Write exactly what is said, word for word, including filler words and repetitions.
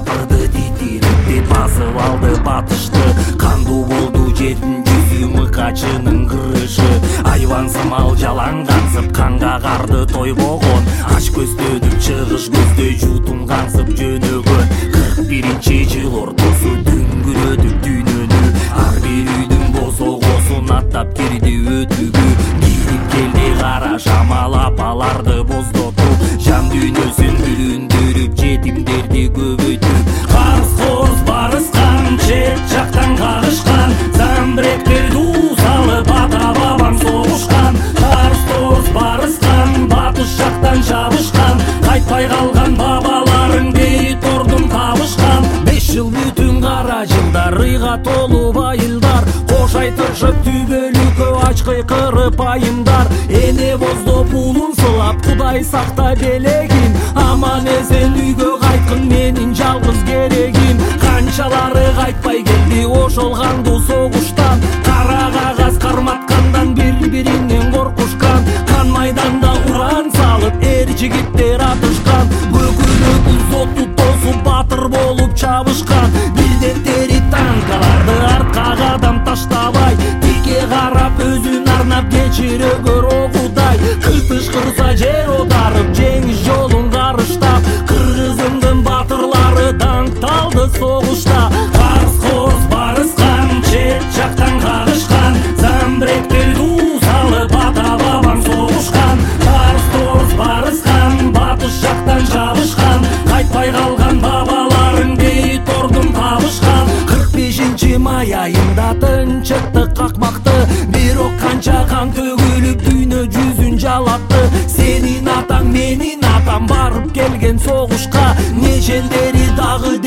батырды титиретти басып алды батышты. Кандуу болду жердин жүзү мыкачынын кырышы. Айван сымал жалаңгансып канга карды тойбогон. Ач көздөнүп чыгыш көздөй жутум каңсып жөнөгөн. Кырк биринчи жыл ортосу дүңгүрөдүк дүйнөнү. Ар бир үйдүн босогосун аттап кирди өтүгү. Кирип келди кара шамал апаларды боздотуп. Жан дүйнөсүн бүлүндүрүп жетимдерди көбөйтүп. Карыс корус барыскан чет жактан кагышкан. Замбректер дуу салып ата бабам согушкан. Карыс корус барыскан батыш жактан жабышкан. Кайтпай калган бабаларың бейит ордун табышкан. Беш жыл бүтүн кара жылдар ыйга толуу байылдар. Кош айтышып түбөлүккө ач кыйкырып айымдар. Эне боздоп уулун сылап Кудай сакта белегин. Аман эсен үйгө кайткын менин жалгыз керегим. Канчалары кайтпай келди ошол кандуу согуштан. Кара кагаз карматкандан бири-биринен коркушкан. Кан майданда уран салып эр жигиттер атышкан. Бөгүнөп зоту тосуп батыр болуп чабышкан. Билдеттери танкаларды артка кадам таштабай. Тике карап өзүн арнап кечире көр Кудай. Кытыш кырса жер одарып жеңиш жолун карыштап. Кыргызымдын батырлары даңкталды согушта. Карыс корус барыскан чет жактан кагышкан. Замбректер дуу салып ата бабам согушкан. Карыс корус барыскан батыш жактан жабышкан. Кайтпай калган бабаларың бейит ордун табышкан. Кырк бешинчи май айында тынчыктык какмакты. Бирок канча кан төгүлүп дүйнө жүзүн жалатты. Сенин атаң менин атам барып келген согушка. Нешелдери дагы